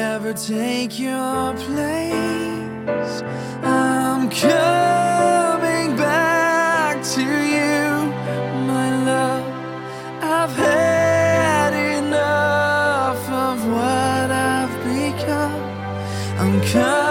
ever take your place, I'm coming back to you, my love. I've had enough of what I've become. I'm coming